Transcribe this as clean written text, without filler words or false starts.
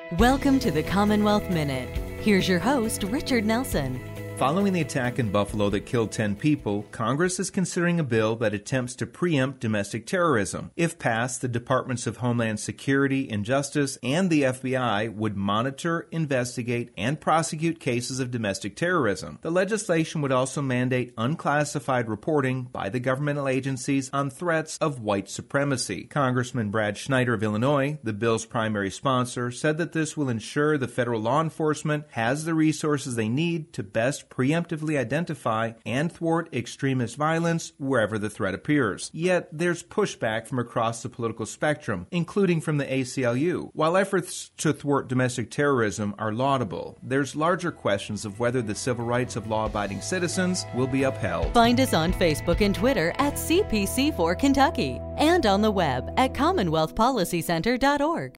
Welcome to the Commonwealth Minute. Here's your host, Richard Nelson. Following the attack in Buffalo that killed 10 people, Congress is considering a bill that attempts to preempt domestic terrorism. If passed, the Departments of Homeland Security and Justice and the FBI would monitor, investigate, and prosecute cases of domestic terrorism. The legislation would also mandate unclassified reporting by the governmental agencies on threats of white supremacy. Congressman Brad Schneider of Illinois, the bill's primary sponsor, said that this will ensure the federal law enforcement has the resources they need to best preemptively identify and thwart extremist violence wherever the threat appears. Yet, there's pushback from across the political spectrum, including from the ACLU. While efforts to thwart domestic terrorism are laudable, there's larger questions of whether the civil rights of law-abiding citizens will be upheld. Find us on Facebook and Twitter at CPC4 Kentucky and on the web at CommonwealthPolicyCenter.org.